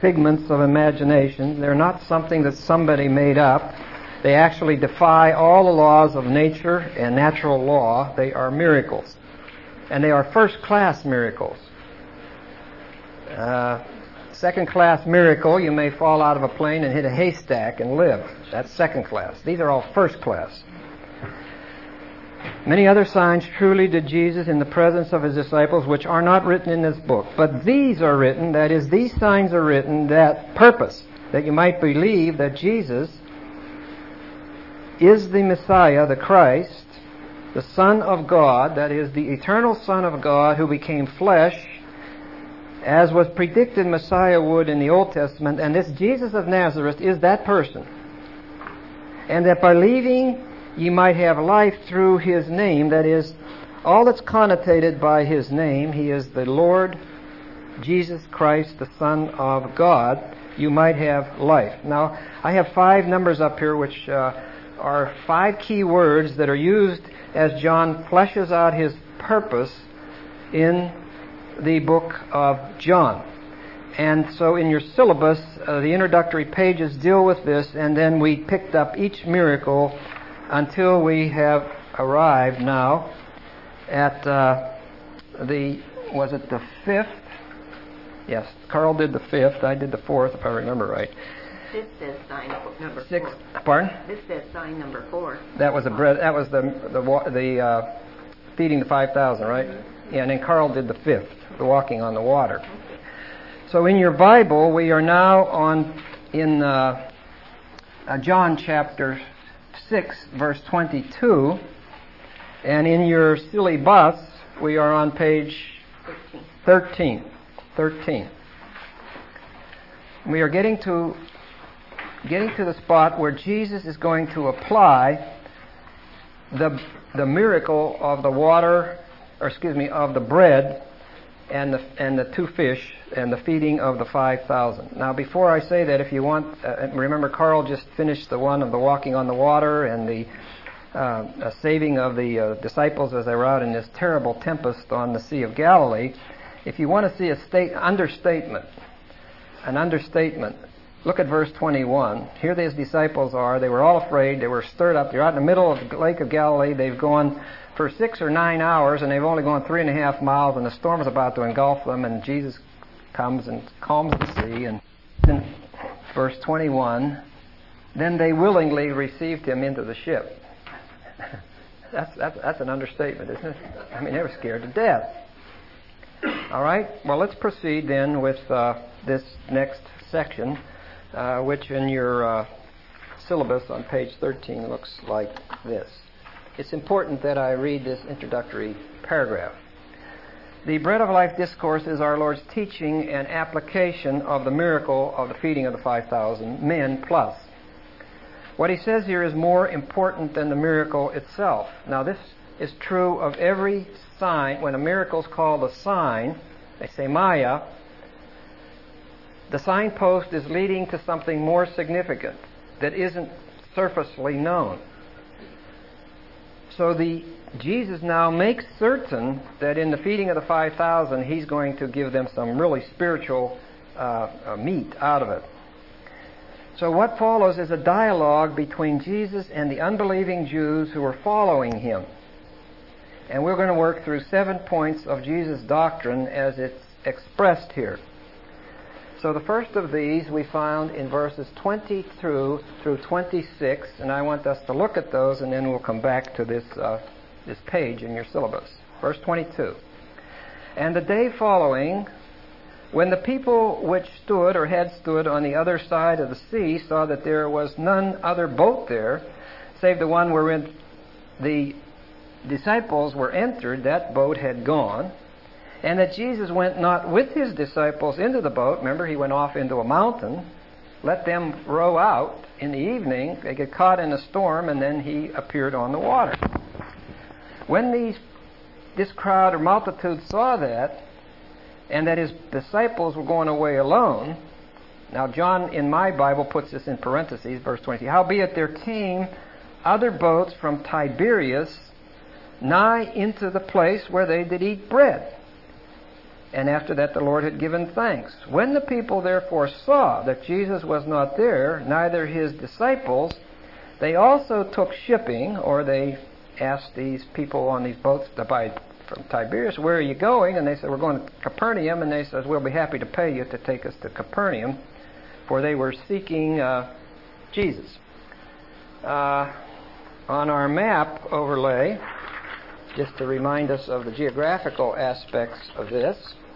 figments of imagination. They're not something that somebody made up. They actually defy all the laws of nature and natural law. They are miracles. And they are first-class miracles. Second-class miracle, you may fall out of a plane and hit a haystack and live. That's second class. These are all first class. Many other signs truly did Jesus in the presence of his disciples, which are not written in this book. But these are written, that is, these signs are written, that purpose, that you might believe that Jesus is the Messiah, the Christ, the Son of God, that is, the eternal Son of God who became flesh, as was predicted Messiah would in the Old Testament, and this Jesus of Nazareth is that person. And that by believing ye might have life through his name, that is, all that's connotated by his name, he is the Lord Jesus Christ, the Son of God, you might have life. Now, I have 5 numbers up here which are 5 key words that are used as John fleshes out his purpose in the book of John. And so in your syllabus, the introductory pages deal with this, and then we picked up each miracle until we have arrived now at was it the 5th? Yes, Carl did the 5th, I did the 4th, if I remember right. This says sign number 6. 4. Pardon? This says sign number 4. That was the feeding the 5,000, right? Yeah, and then Carl did the 5th, the walking on the water. So in your Bible, we are now in John chapter 6, verse 22, and in your silly bus, we are on page 13. We are getting to the spot where Jesus is going to apply the miracle of the water, of the bread and the 2 fish and the feeding of the 5,000. Now, before I say that, if you want, remember Carl just finished the one of the walking on the water and the saving of the disciples as they were out in this terrible tempest on the Sea of Galilee. If you want to see an understatement, look at verse 21. Here these disciples are. They were all afraid. They were stirred up. They're out in the middle of the Lake of Galilee. They've gone for 6 or 9 hours, and they've only gone 3.5 miles, and the storm is about to engulf them, and Jesus comes and calms the sea. And in verse 21, then they willingly received him into the ship. That's an understatement, isn't it? I mean, they were scared to death. All right? Well, let's proceed then with this next section, which in your syllabus on page 13 looks like this. It's important that I read this introductory paragraph. The Bread of Life discourse is our Lord's teaching and application of the miracle of the feeding of the 5,000 men plus. What he says here is more important than the miracle itself. Now, this is true of every sign. When a miracle is called a sign, they say Maya, the signpost is leading to something more significant that isn't surfacely known. So Jesus now makes certain that in the feeding of the 5,000, he's going to give them some really spiritual meat out of it. So what follows is a dialogue between Jesus and the unbelieving Jews who are following him. And we're going to work through 7 points of Jesus' doctrine as it's expressed here. So the first of these we found in verses 20 through 26, and I want us to look at those, and then we'll come back to this page in your syllabus. Verse 22. And the day following, when the people which stood or had stood on the other side of the sea saw that there was none other boat there, save the one wherein the disciples were entered, that boat had gone, and that Jesus went not with his disciples into the boat. Remember, he went off into a mountain, let them row out in the evening. They get caught in a storm, and then he appeared on the water. When this crowd or multitude saw that, and that his disciples were going away alone, now John in my Bible puts this in parentheses, verse 20, howbeit there came other boats from Tiberias nigh into the place where they did eat bread. And after that the Lord had given thanks. When the people therefore saw that Jesus was not there, neither his disciples, they also took shipping, or they asked these people on these boats to buy from Tiberias, where are you going? And they said, we're going to Capernaum. And they said, we'll be happy to pay you to take us to Capernaum, for they were seeking Jesus. On our map overlay, just to remind us of the geographical aspects of this,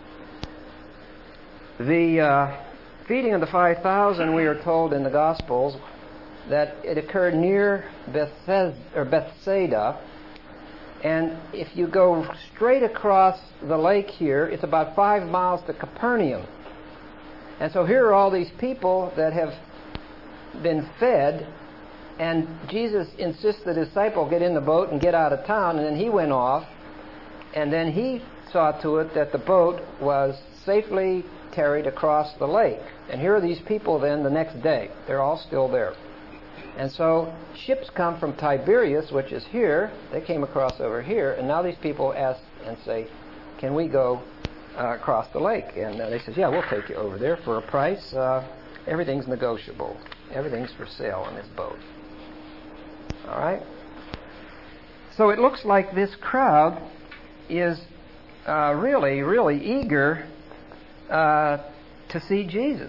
the feeding of the 5,000, we are told in the Gospels that it occurred near Bethsaida. And if you go straight across the lake here, it's about 5 miles to Capernaum. And so here are all these people that have been fed, and Jesus insists the disciple get in the boat and get out of town, and then he went off, and then he saw to it that the boat was safely carried across the lake. And here are these people then the next day. They're all still there. And so ships come from Tiberias, which is here. They came across over here, and now these people ask and say, can we go across the lake? And they says, yeah, we'll take you over there for a price. Everything's negotiable. Everything's for sale on this boat. All right? So it looks like this crowd is really, really eager to see Jesus.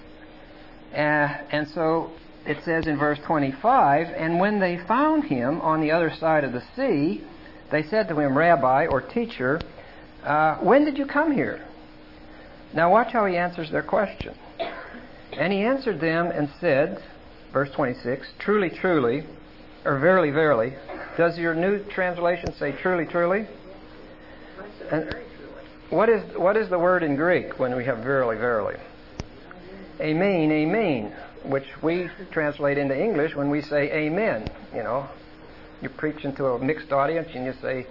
And so it says in verse 25, and when they found him on the other side of the sea, they said to him, Rabbi, or teacher, when did you come here? Now watch how he answers their question. And he answered them and said, verse 26, truly, truly, or verily, verily. Does your new translation say truly, truly? And what is the word in Greek when we have verily, verily? Amen, amen, which we translate into English when we say amen. You know, you preach into a mixed audience and you say,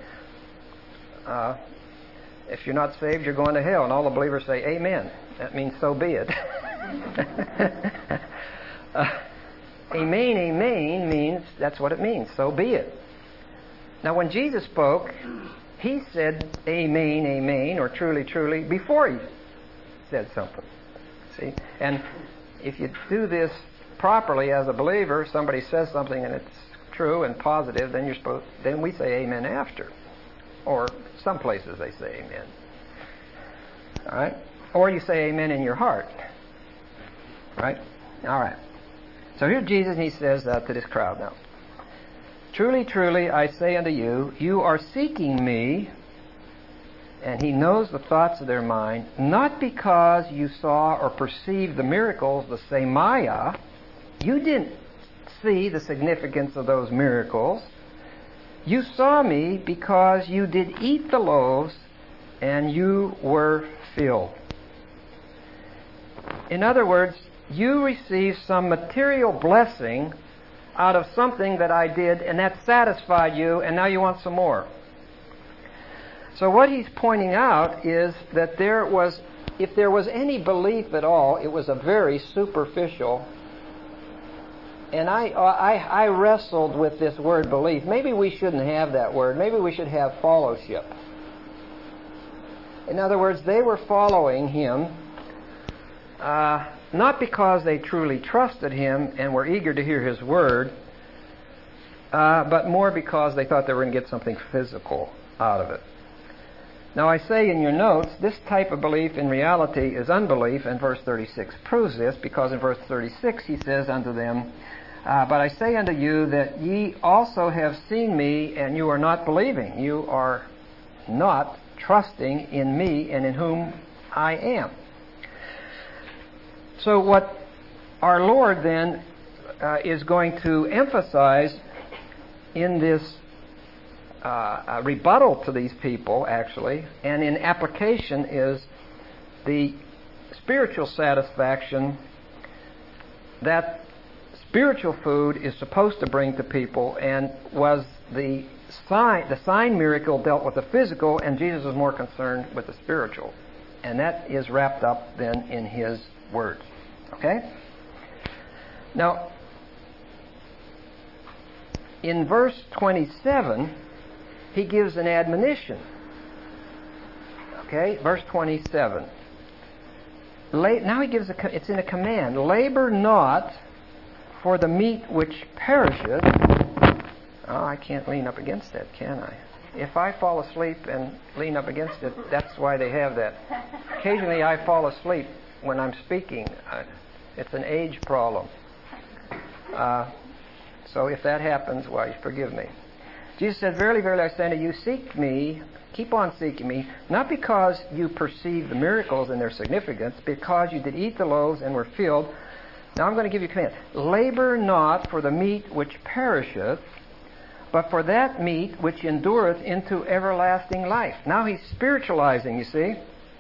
if you're not saved, you're going to hell. And all the believers say amen. That means so be it. Amen, amen means, that's what it means, so be it. Now when Jesus spoke, he said amen, amen, or truly, truly, before he said something. See? And if you do this properly as a believer, somebody says something and it's true and positive, then we say amen after. Or some places they say amen. All right? Or you say amen in your heart. Right? All right. So here Jesus, he says to this crowd now, truly, truly, I say unto you, you are seeking me, and he knows the thoughts of their mind, not because you saw or perceived the miracles, the semaya. You didn't see the significance of those miracles. You saw me because you did eat the loaves, and you were filled. In other words, you received some material blessing out of something that I did, and that satisfied you, and now you want some more. So what he's pointing out is that if there was any belief at all, it was a very superficial. And I wrestled with this word belief. Maybe we shouldn't have that word. Maybe we should have fellowship. In other words, they were following him not because they truly trusted him and were eager to hear his word, but more because they thought they were going to get something physical out of it. Now I say in your notes, this type of belief in reality is unbelief, and verse 36 proves this, because in verse 36 he says unto them, but I say unto you that ye also have seen me, and you are not believing. You are not trusting in me and in whom I am. So what our Lord then is going to emphasize in this rebuttal to these people, actually, and in application, is the spiritual satisfaction that spiritual food is supposed to bring to people, and was the sign miracle dealt with the physical, and Jesus was more concerned with the spiritual. And that is wrapped up then in his words. Okay? Now, in verse 27, he gives an admonition. Okay, verse 27. Now he gives it's in a command. Labor not for the meat which perisheth. Oh, I can't lean up against that, can I? If I fall asleep and lean up against it, that's why they have that. Occasionally I fall asleep when I'm speaking. It's an age problem. So if that happens, why, forgive me. Jesus said, Verily, verily, I say unto you, seek me, keep on seeking me, not because you perceive the miracles and their significance, because you did eat the loaves and were filled. Now I'm going to give you a command. Labor not for the meat which perisheth, but for that meat which endureth into everlasting life. Now he's spiritualizing, you see.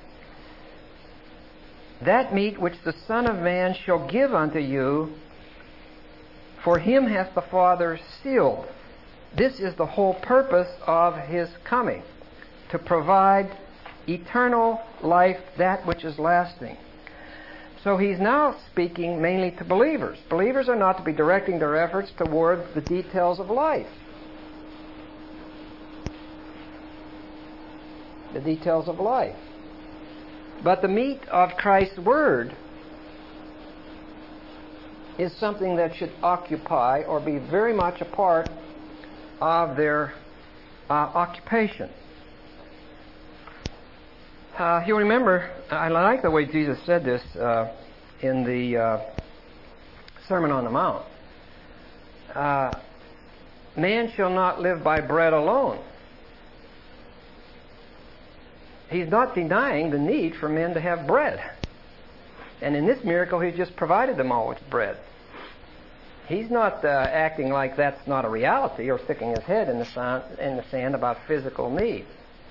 That meat which the Son of Man shall give unto you, for him hath the Father sealed. This is the whole purpose of his coming, to provide eternal life, that which is lasting. So he's now speaking mainly to believers. Believers are not to be directing their efforts toward the details of life. The details of life. But the meat of Christ's Word is something that should occupy or be very much a part of their occupation. You remember, I like the way Jesus said this in the Sermon on the Mount. Man shall not live by bread alone. He's not denying the need for men to have bread. And in this miracle, He's just provided them all with bread. He's not acting like that's not a reality or sticking his head in the sand about physical need.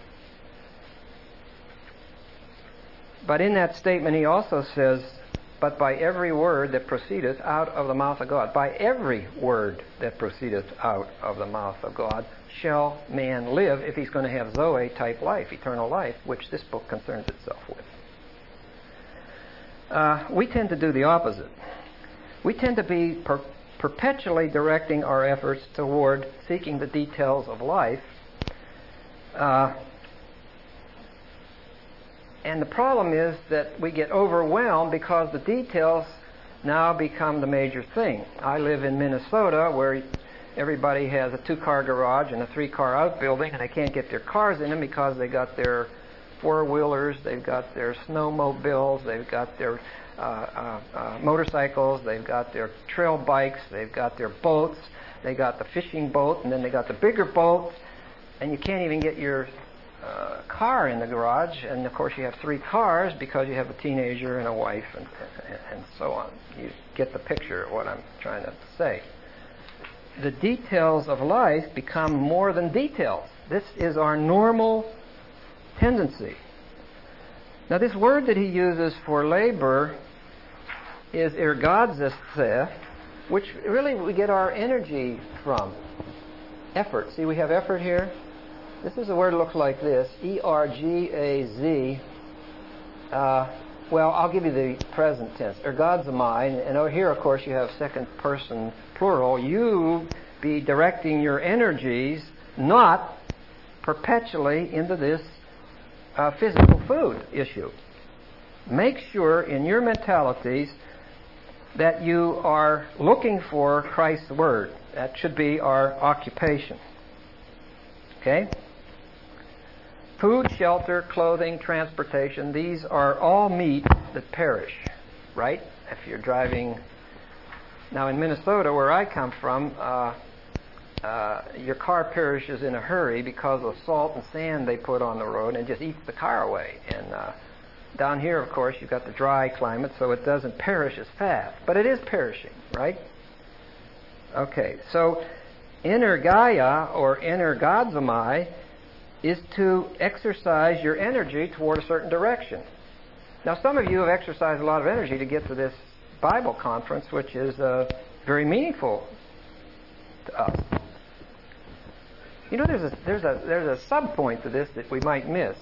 But in that statement, He also says, but by every word that proceedeth out of the mouth of God, by every word that proceedeth out of the mouth of God, shall man live if he's going to have Zoe-type life, eternal life, which this book concerns itself with. We tend to do the opposite. We tend to be perpetually directing our efforts toward seeking the details of life. And the problem is that we get overwhelmed because the details now become the major thing. I live in Minnesota, where everybody has a 2-car garage and a 3-car outbuilding, and they can't get their cars in them because they got their 4-wheelers, they've got their snowmobiles, they've got their motorcycles, they've got their trail bikes, they've got their boats, they got the fishing boat, and then they got the bigger boat, and you can't even get your car in the garage. And of course you have 3 cars because you have a teenager and a wife and so on. You get the picture of what I'm trying to say. The details of life become more than details. This is our normal tendency. Now this word that he uses for labor is ergadzesthe, which really we get our energy from. Effort. See, we have effort here. This is a word that looks like this, E-R-G-A-Z. Well, I'll give you the present tense, ergadzomai, and over here, of course, you have second person plural. You be directing your energies not perpetually into this physical food issue. Make sure in your mentalities that you are looking for Christ's Word. That should be our occupation. Okay? Food, shelter, clothing, transportation, these are all meat that perish, right? If you're driving... Now in Minnesota, where I come from, your car perishes in a hurry because of salt and sand they put on the road and just eats the car away. And down here, of course, you've got the dry climate, so it doesn't perish as fast. But it is perishing, right? Okay, so energeia or energadzomai is to exercise your energy toward a certain direction. Now, some of you have exercised a lot of energy to get to this Bible conference, which is very meaningful to us. You know, there's a sub-point to this that we might miss.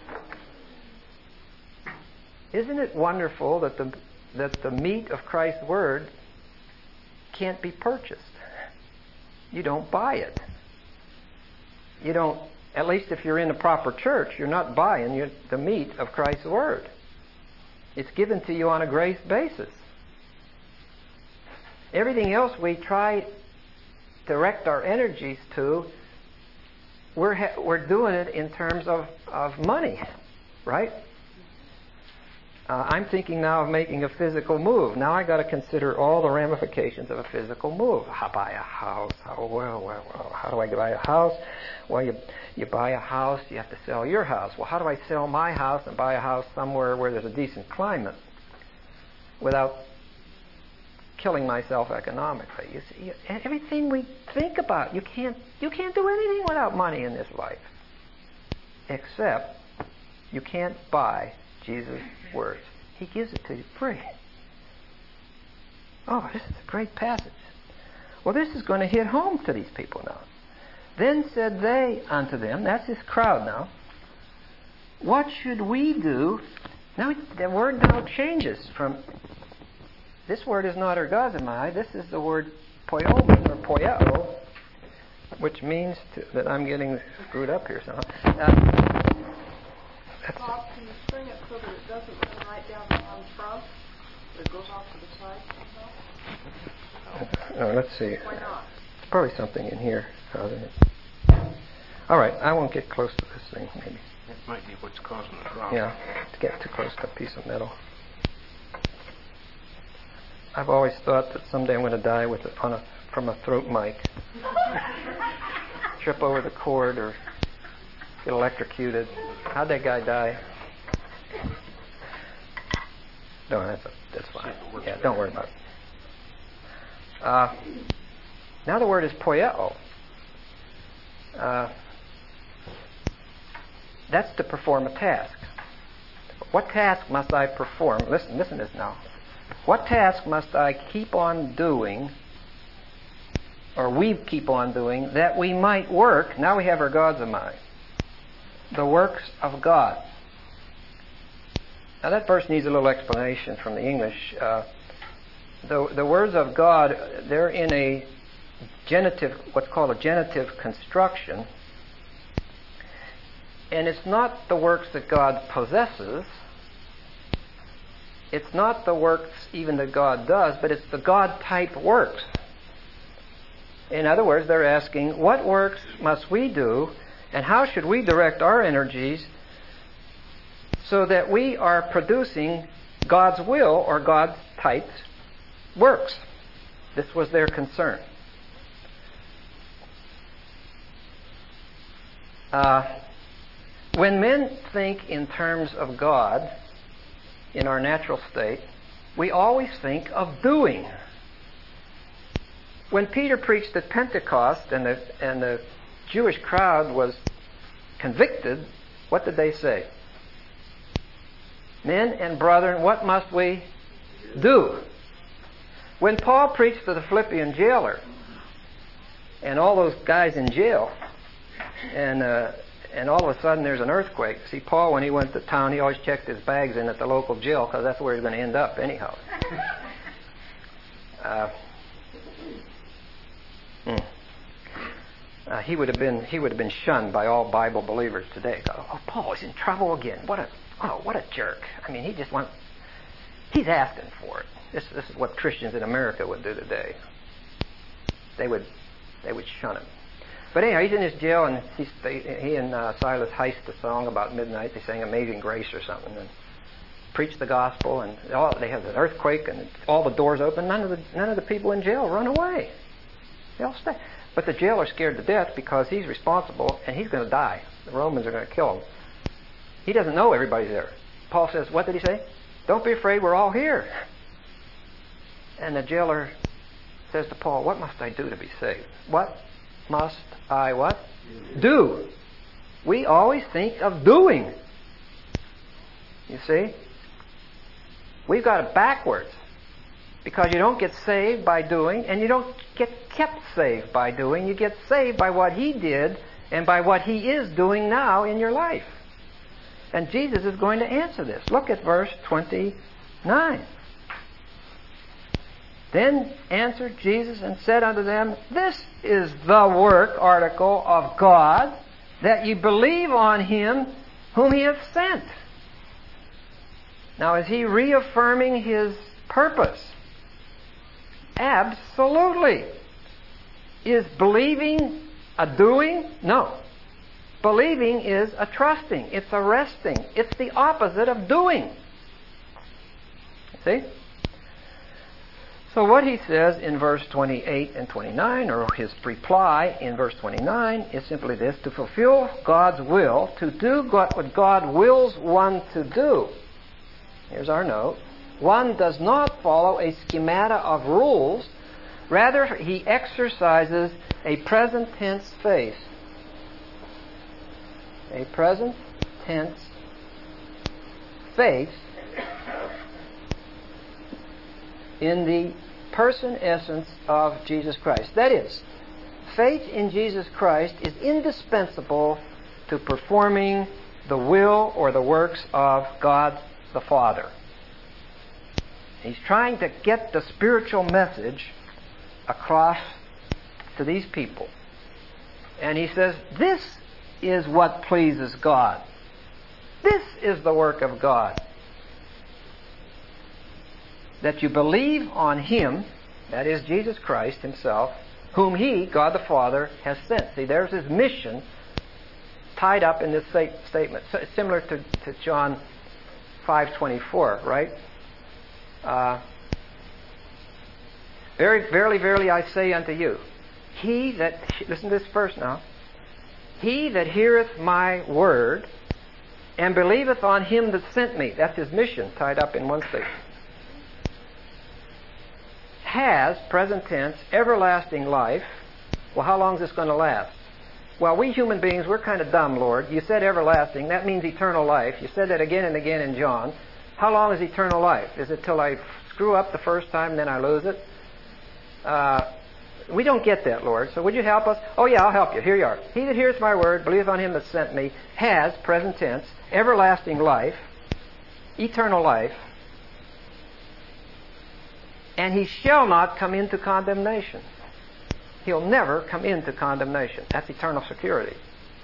Isn't it wonderful that the meat of Christ's Word can't be purchased? You don't buy it. You don't At least if you're in the proper church, you're not buying the meat of Christ's Word. It's given to you on a grace basis. Everything else we try to direct our energies to, we're doing it in terms of money, right? I'm thinking now of making a physical move. Now I got to consider all the ramifications of a physical move. How buy a house? How do I buy a house? Well, you buy a house, you have to sell your house. Well, how do I sell my house and buy a house somewhere where there's a decent climate without killing myself economically? You see, everything we think about, you can't do anything without money in this life, except you can't buy Jesus' words. He gives it to you free. Oh, this is a great passage. Well, this is going to hit home to these people now. Then said they unto them, that's his crowd now, what should we do? Now the word now changes from, this word is not ergazomai, this is the word poiomai or poieo, which means that I'm getting screwed up here somehow. Bob, can you string it so that it doesn't run right down on front? It goes off to the side somehow? Oh, let's see. Why not? Probably something in here. All right, I won't get close to this thing, maybe. That might be what's causing the problem. Yeah, to get too close to a piece of metal. I've always thought that someday I'm going to die from a throat mic. Trip over the cord or get electrocuted. How'd that guy die? No, that's fine. Yeah, don't worry about it. Now the word is poieo. That's to perform a task. What task must I perform? Listen to this now. What task must I keep on doing, or we keep on doing, that we might work? Now we have ergazomai, the works of God. Now that verse needs a little explanation from the English. The words of God, they're in a genitive, what's called a genitive construction. And it's not the works that God possesses. It's not the works even that God does, but it's the God-type works. In other words, they're asking, what works must we do, and how should we direct our energies so that we are producing God's will or God's type works? This was their concern. When men think in terms of God in our natural state, we always think of doing. When Peter preached at Pentecost and the Jewish crowd was convicted, what did they say? Men and brethren, what must we do? When Paul preached to the Philippian jailer and all those guys in jail, and all of a sudden there's an earthquake. See, Paul, when he went to town, he always checked his bags in at the local jail because that's where he's going to end up anyhow. He would have been shunned by all Bible believers today. Oh, Paul is in trouble again. What a jerk. I mean, he's asking for it. This is what Christians in America would do today. They would shun him. But anyhow, he's in his jail, and he and Silas heist a song about midnight. They sang Amazing Grace or something, and preach the gospel, and they have an earthquake, and all the doors open. None of the people in jail run away. They all stay. But the jailer's scared to death because he's responsible, and he's going to die. The Romans are going to kill him. He doesn't know everybody's there. Paul says, what did he say? Don't be afraid, we're all here. And the jailer says to Paul, what must I do to be saved? What must I what? Do. We always think of doing. You see? We've got it backwards. Because you don't get saved by doing, and you don't get kept saved by doing. You get saved by what He did and by what He is doing now in your life. And Jesus is going to answer this. Look at verse 29. Then answered Jesus and said unto them, this is the work, article, of God, that you believe on Him whom He hath sent. Now, is He reaffirming His purpose? Absolutely. Is believing a doing? No. Believing is a trusting. It's a resting. It's the opposite of doing. See? So what he says in verse 28 and 29, or his reply in verse 29, is simply this: to fulfill God's will, to do what God wills one to do. Here's our note. One does not follow a schemata of rules. Rather, he exercises a present tense faith. A present tense faith in the person essence of Jesus Christ. That is, faith in Jesus Christ is indispensable to performing the will or the works of God the Father. He's trying to get the spiritual message across to these people. And he says, this is what pleases God. This is the work of God. That you believe on Him, that is Jesus Christ Himself, whom He, God the Father, has sent. See, there's His mission tied up in this statement. So it's similar to John 5:24, right? Verily, verily, I say unto you, he that, listen to this verse now, he that heareth my word and believeth on Him that sent me, that's His mission tied up in one statement, has, present tense, everlasting life. Well, how long is this going to last? Well, we human beings, we're kind of dumb, Lord. You said everlasting. That means eternal life. You said that again and again in John. How long is eternal life? Is it till I screw up the first time and then I lose it? We don't get that, Lord. So would you help us? Oh, yeah, I'll help you. Here you are. He that heareth my word, believeth on Him that sent me, has, present tense, everlasting life, eternal life, and he shall not come into condemnation. He'll never come into condemnation. That's eternal security.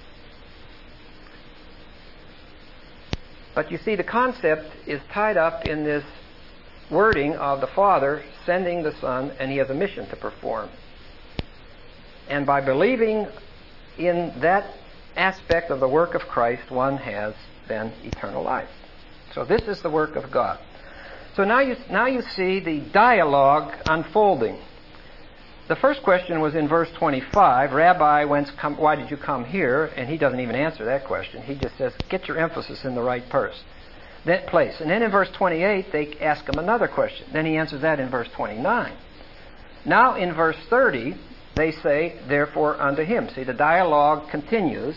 But you see, the concept is tied up in this wording of the Father sending the Son, and He has a mission to perform. And by believing in that aspect of the work of Christ, one has then eternal life. So this is the work of God. So now you see the dialogue unfolding. The first question was in verse 25. Rabbi, why did you come here? And he doesn't even answer that question. He just says, get your emphasis in the right place. And then in verse 28, they ask him another question. Then he answers that in verse 29. Now in verse 30, they say, therefore unto him. See, the dialogue continues.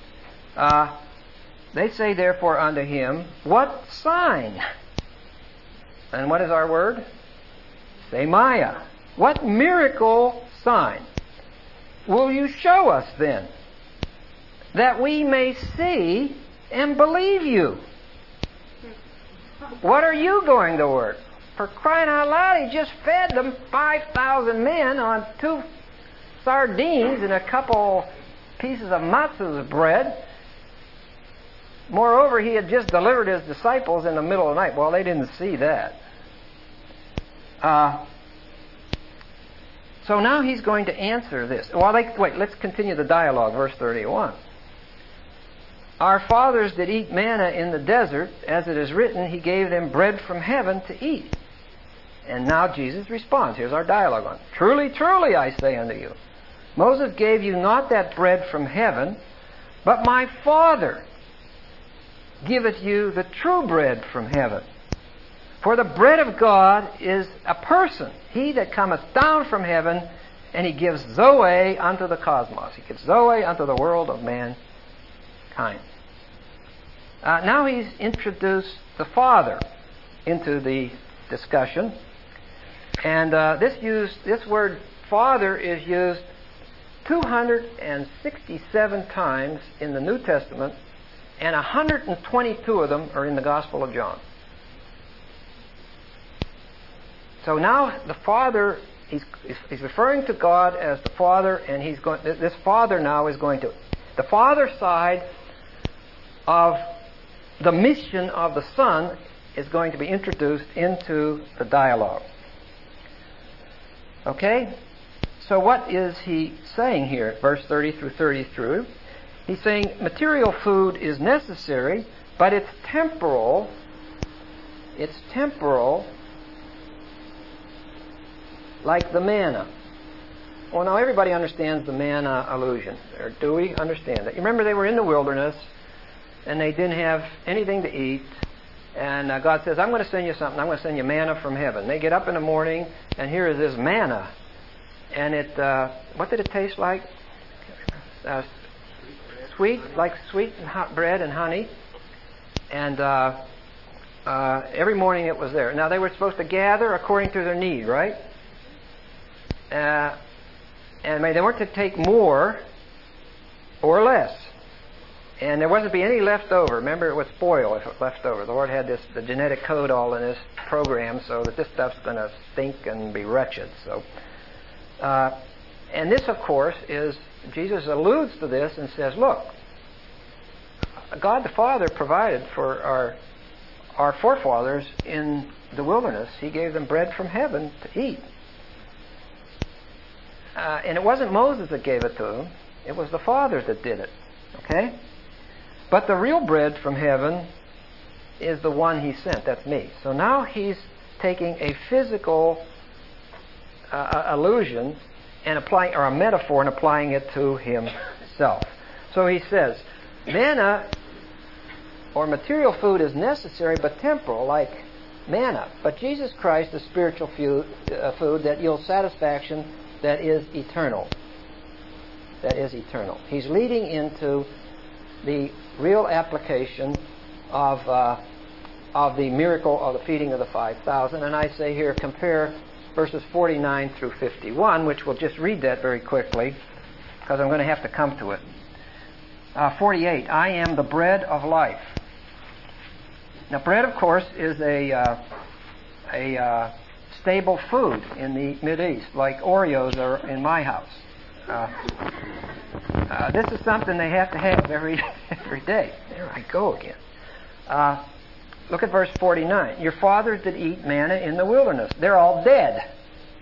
They say, therefore unto him, what sign? And what is our word? Semaya. What miracle sign will you show us then, that we may see and believe you? What are you going to work? For crying out loud, He just fed them 5,000 men on 2 sardines and a couple pieces of matzah's bread. Moreover, He had just delivered His disciples in the middle of the night. Well, they didn't see that. So now He's going to answer this. Wait, let's continue the dialogue, verse 31. Our fathers did eat manna in the desert, as it is written, He gave them bread from heaven to eat. And now Jesus responds. Here's our dialogue on. Truly, truly, I say unto you, Moses gave you not that bread from heaven, but my Father giveth you the true bread from heaven. For the bread of God is a person, He that cometh down from heaven, and He gives Zoe unto the cosmos. He gives Zoe unto the world of mankind. Now He's introduced the Father into the discussion. And this word Father is used 267 times in the New Testament, and 122 of them are in the Gospel of John. So now the Father, he's referring to God as the Father, and this Father now is going to The Father side of the mission of the Son is going to be introduced into the dialogue. Okay? So what is he saying here, verse 30 through 33? He's saying material food is necessary, but it's temporal. It's temporal, like the manna. Well, now everybody understands the manna allusion. Or do we understand it? You remember they were in the wilderness, and they didn't have anything to eat. And God says, I'm going to send you something. I'm going to send you manna from heaven. They get up in the morning, and here is this manna. And it, what did it taste like? Sweet, like sweet and hot bread and honey. And every morning it was there. Now they were supposed to gather according to their need, right? And they weren't to take more or less. And there wasn't to be any left over. Remember, it would spoil if it was left over. The Lord had the genetic code all in His program so that this stuff's going to stink and be wretched. So, and this, of course, is, Jesus alludes to this and says, look, God the Father provided for our forefathers in the wilderness. He gave them bread from heaven to eat. And it wasn't Moses that gave it to them. It was the Father that did it. Okay? But the real bread from heaven is the one He sent. That's me. So now He's taking a physical allusion and applying, or a metaphor, and applying it to Himself. So He says, manna or material food is necessary but temporal, like manna. But Jesus Christ is spiritual food that yields satisfaction that is eternal. That is eternal. He's leading into the real application of the miracle of the feeding of the 5,000. And I say here, compare verses 49 through 51, which we'll just read that very quickly, because I'm going to have to come to it. 48, I am the bread of life. Now, bread, of course, is a stable food in the Mideast, like Oreos are in my house. This is something they have to have every day. There I go again. Look at verse 49. Your fathers did eat manna in the wilderness. They're all dead.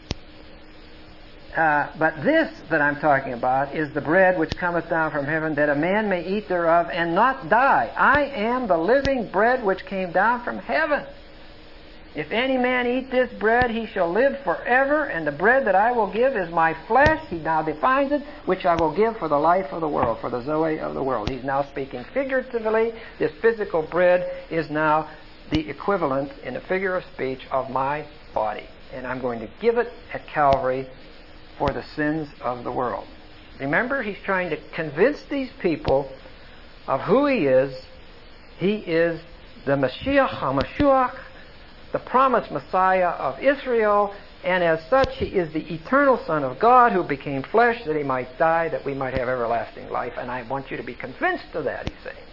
But this that I'm talking about is the bread which cometh down from heaven, that a man may eat thereof and not die. I am the living bread which came down from heaven. If any man eat this bread, he shall live forever, and the bread that I will give is my flesh, he now defines it, which I will give for the life of the world, for the Zoe of the world. He's now speaking figuratively. This physical bread is now the equivalent, in a figure of speech, of my body. And I'm going to give it at Calvary for the sins of the world. Remember, he's trying to convince these people of who he is. He is the Mashiach HaMashiach, the promised Messiah of Israel, and as such he is the eternal Son of God who became flesh that he might die, that we might have everlasting life. And I want you to be convinced of that, he's saying.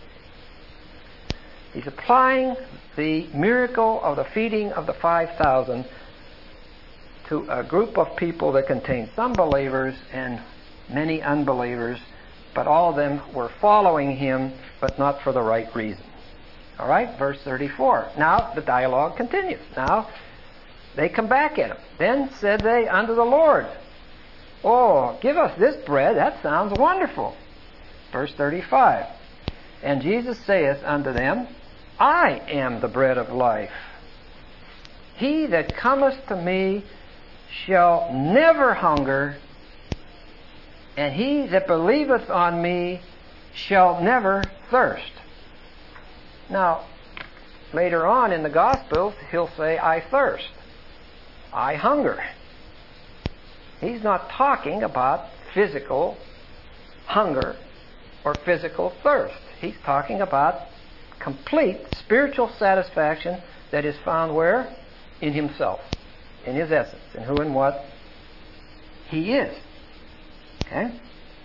He's applying the miracle of the feeding of the 5,000 to a group of people that contained some believers and many unbelievers, but all of them were following him, but not for the right reason. All right, verse 34. Now the dialogue continues. Now they come back at him. Then said they unto the Lord, oh, give us this bread. That sounds wonderful. Verse 35. And Jesus saith unto them, I am the bread of life. He that cometh to me shall never hunger, and he that believeth on me shall never thirst. Now, later on in the Gospels, he'll say, I thirst. I hunger. He's not talking about physical hunger or physical thirst. He's talking about complete spiritual satisfaction that is found where? In himself, in his essence, in who and what he is. Okay?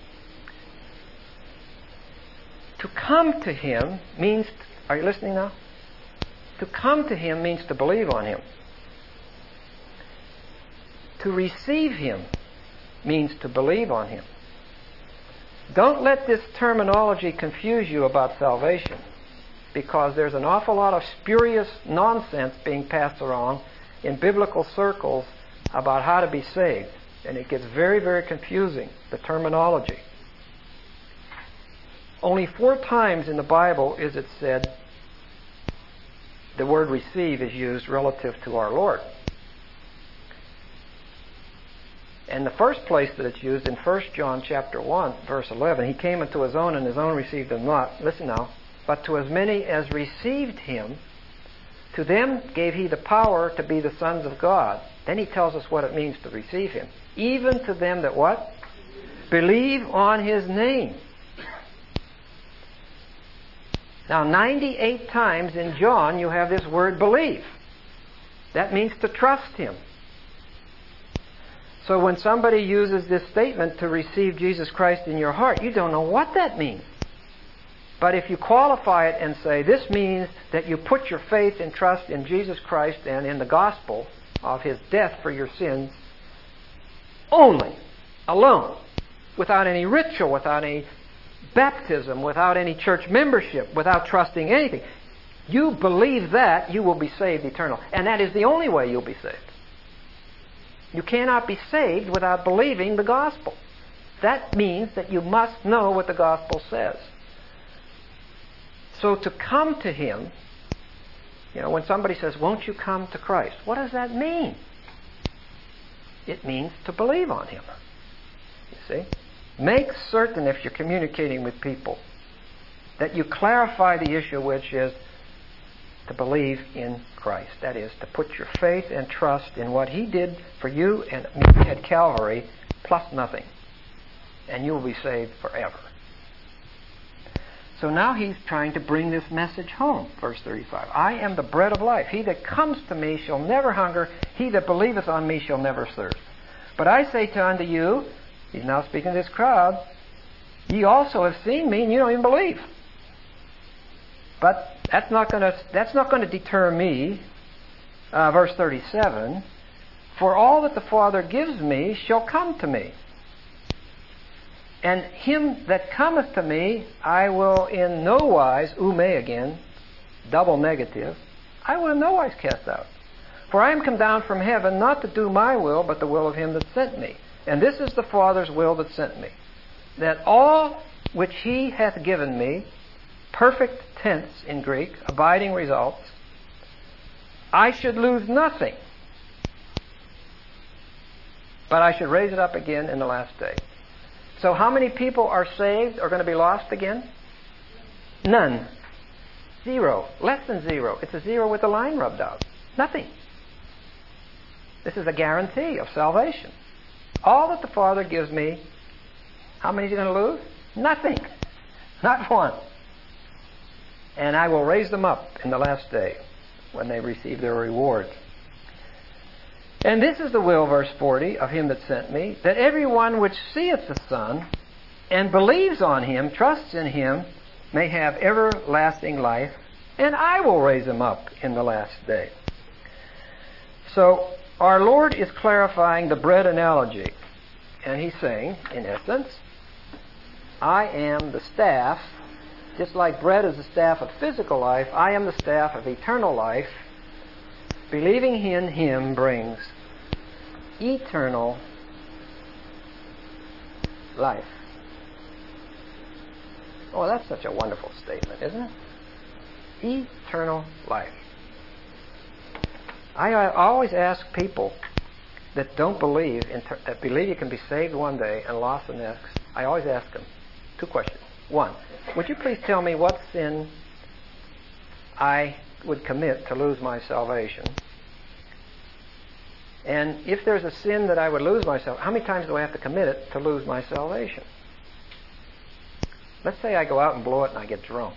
To come to him means, are you listening now? To come to him means to believe on him. To receive him means to believe on him. Don't let this terminology confuse you about salvation, because there's an awful lot of spurious nonsense being passed around in biblical circles about how to be saved. And it gets very, very confusing, the terminology. Only 4 times in the Bible is it said the word receive is used relative to our Lord. And the first place that it's used in 1 John chapter 1, verse 11, he came unto his own, and his own received him not. Listen now. But to as many as received him, to them gave he the power to be the sons of God. Then he tells us what it means to receive him. Even to them that what? Believe on his name. Now, 98 times in John you have this word believe. That means to trust him. So when somebody uses this statement to receive Jesus Christ in your heart, you don't know what that means. But if you qualify it and say, this means that you put your faith and trust in Jesus Christ and in the gospel of his death for your sins only, alone, without any ritual, without any baptism, without any church membership, without trusting anything. You believe that, you will be saved eternal. And that is the only way you'll be saved. You cannot be saved without believing the gospel. That means that you must know what the gospel says. So to come to him, when somebody says, won't you come to Christ? What does that mean? It means to believe on him. You see? Make certain, if you're communicating with people, that you clarify the issue, which is to believe in Christ. That is, to put your faith and trust in what he did for you and me at Calvary, plus nothing. And you will be saved forever. So now he's trying to bring this message home. Verse 35. I am the bread of life. He that comes to me shall never hunger. He that believeth on me shall never thirst. But I say unto you, he's now speaking to this crowd, ye also have seen me and you don't even believe. But that's not going to deter me. Verse 37. For all that the Father gives me shall come to me. And him that cometh to me, I will in no wise, ume again, double negative, I will in no wise cast out. For I am come down from heaven not to do my will, but the will of him that sent me. And this is the Father's will that sent me, that all which he hath given me, perfect tense in Greek, abiding results, I should lose nothing, but I should raise it up again in the last day. So how many people are saved, are going to be lost again? None. 0. Less than 0. It's a 0 with the line rubbed out. Nothing. This is a guarantee of salvation. All that the Father gives me, how many is he going to lose? Nothing. Not one. And I will raise them up in the last day when they receive their reward. And this is the will, verse 40, of him that sent me, that every one which seeth the Son and believes on him, trusts in him, may have everlasting life, and I will raise him up in the last day. So, our Lord is clarifying the bread analogy. And he's saying, in essence, I am the staff, just like bread is the staff of physical life, I am the staff of eternal life. Believing in him brings eternal life. Oh, that's such a wonderful statement, isn't it? Eternal life. I always ask people that don't believe, that believe you can be saved one day and lost the next. I always ask them 2 questions. 1, would you please tell me what sin I would commit to lose my salvation? And if there's a sin that I would lose myself, how many times do I have to commit it to lose my salvation? Let's say I go out and blow it and I get drunk.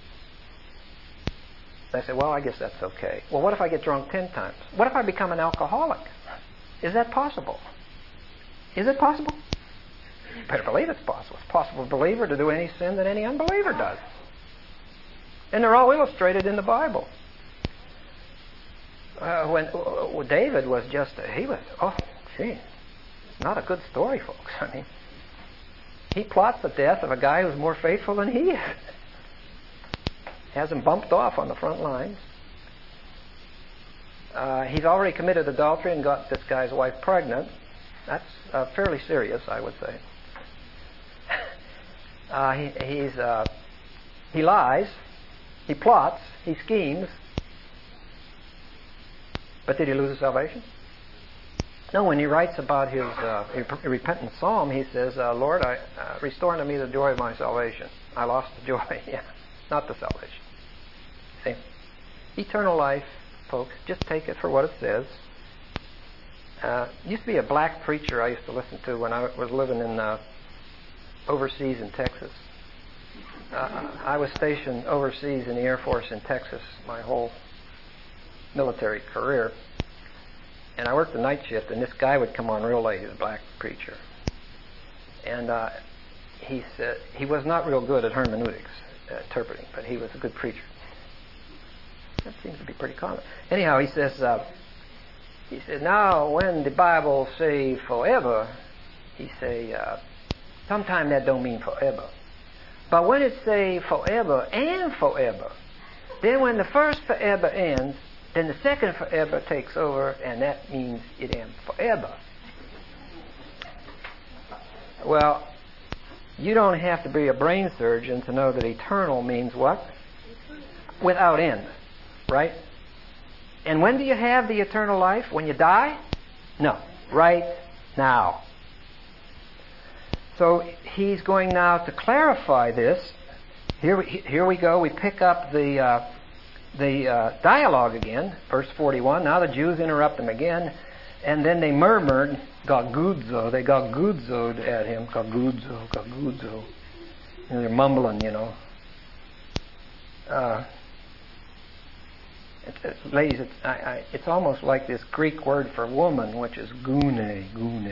I say, well, I guess that's okay. Well, what if I get drunk 10 times? What if I become an alcoholic? Is that possible? Is it possible? You better believe it's possible. It's possible for a believer to do any sin that any unbeliever does. And they're all illustrated in the Bible. When David was just, it's not a good story, folks. I mean, he plots the death of a guy who's more faithful than he is. Has him bumped off on the front lines. He's already committed adultery and got this guy's wife pregnant. That's fairly serious, I would say. He lies, he plots, he schemes. But did he lose his salvation? No, when he writes about his repentant psalm, he says, Lord, restore unto me the joy of my salvation. I lost the joy, yeah, not the salvation. See? Eternal life, folks, just take it for what it says. Used to be a black preacher I used to listen to when I was living in overseas in Texas. I was stationed overseas in the Air Force in Texas my whole military career. And I worked the night shift, and this guy would come on real late, a black preacher. And he said he was not real good at hermeneutics, interpreting, but he was a good preacher. That seems to be pretty common. Anyhow, he says, now when the Bible say forever, he say, sometime that don't mean forever. But when it say forever and forever, then when the first forever ends, then the second forever takes over, and that means it ends forever. Well, you don't have to be a brain surgeon to know that eternal means what? Without end, right? And when do you have the eternal life? When you die? No, right now. So he's going now to clarify this. Here we go. We pick up the dialogue again, verse 41. Now the Jews interrupt him again, and then they murmured, gagudzo. They gagudzoed at him. Gagudzo, gagudzo. And they're mumbling, you know. Ladies, it's almost like this Greek word for woman, which is gune.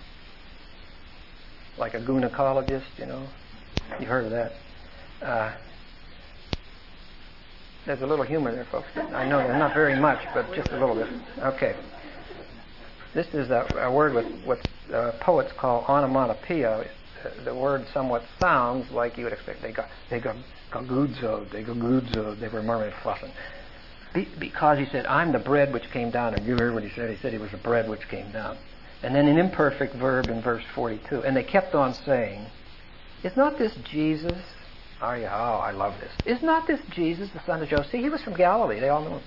Like a gynecologist, you know. You've heard of that. There's a little humor there, folks. I know there's not very much, but just a little bit. Okay. This is a word with what poets call onomatopoeia. The word somewhat sounds like you would expect. They got gagudzoed, they were murmuring, fussing. Because he said, I'm the bread which came down. And you heard what he said. He said he was the bread which came down. And then an imperfect verb in verse 42. And they kept on saying, is not this Jesus? Oh, I love this. Is not this Jesus, the son of Joseph? See, he was from Galilee. They all know him.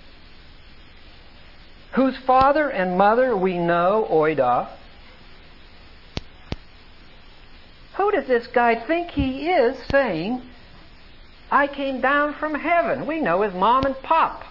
Whose father and mother we know, oida. Who does this guy think he is saying, I came down from heaven? We know his mom and pop.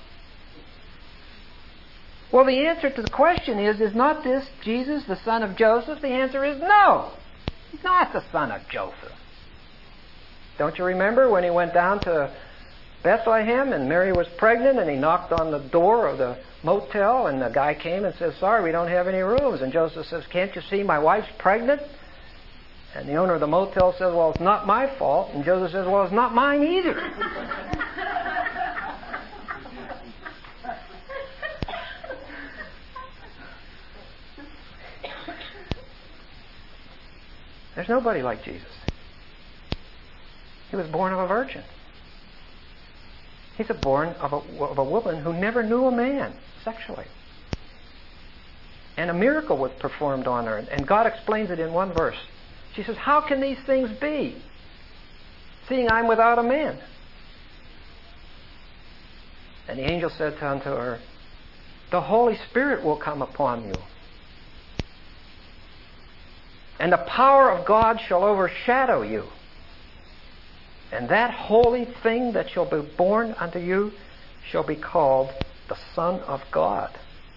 Well, the answer to the question is not this Jesus, the son of Joseph? The answer is no. He's not the son of Joseph. Don't you remember when he went down to Bethlehem and Mary was pregnant and he knocked on the door of the motel and the guy came and says, sorry, we don't have any rooms. And Joseph says, can't you see my wife's pregnant? And the owner of the motel says, well, it's not my fault. And Joseph says, well, it's not mine either. There's nobody like Jesus. He was born of a virgin. He's born of a woman who never knew a man sexually. And a miracle was performed on her. And God explains it in one verse. She says, how can these things be, seeing I'm without a man? And the angel said unto her, the Holy Spirit will come upon you. And the power of God shall overshadow you. And that holy thing that shall be born unto you shall be called the Son of God.